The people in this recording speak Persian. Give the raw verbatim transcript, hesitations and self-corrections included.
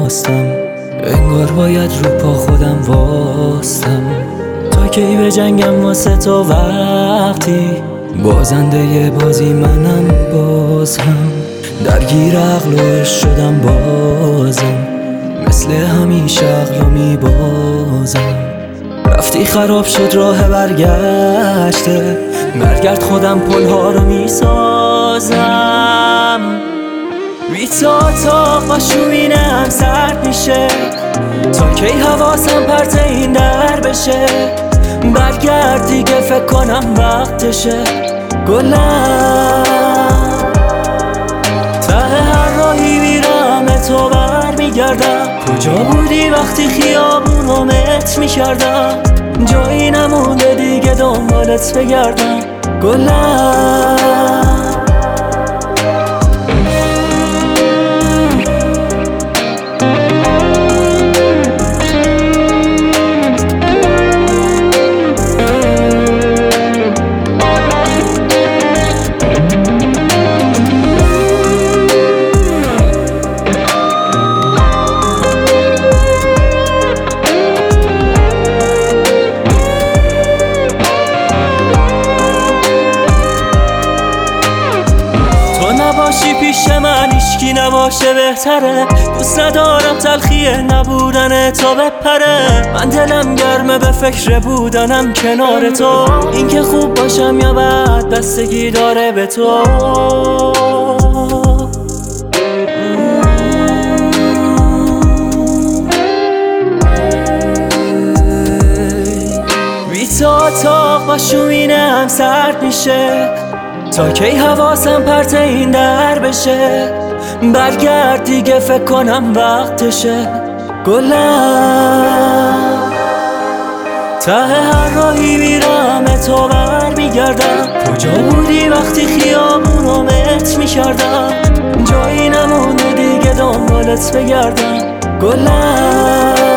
خواستم، انگار باید رو پا خودم واستم. تا کی به جنگم واسه تو وقتی بازنده بازی منم باز هم درگیر عقل و عشق شدم بازم، مثل همیشه عقلو میبازم. رفتی خراب شد راه برگشته، برگرد خودم پلها رو میسازم. بی تو اتاق و شومینم سرد میشه، تا کی حواسم پرت این در بشه. برگرد دیگه فکر کنم وقتشه گلم. ته هر راهی میرم تو بر میگردم، کجا بودی وقتی خیابون رو متر میکردم؟ جایی نمونده دیگه دنبالت بگردم گلم. نباشی پیش من هیچکی نباشه بهتره، دوست ندارم تلخیه نبودن تو بپره. من دلم گرمه به فکر بودنم کنار تو، این که خوب باشم یا بد بستگی داره به تو. بی تو اتاق و شومینم سرد میشه، تا کی حواسم پرت این در بشه. برگرد دیگه فکر کنم وقتشه گلم. ته هر راهی میرم تو بر میگردم، کجا بودی وقتی خیابون رو متر میکردم؟ جایی نمونده دیگه دنبالت بگردم گلم.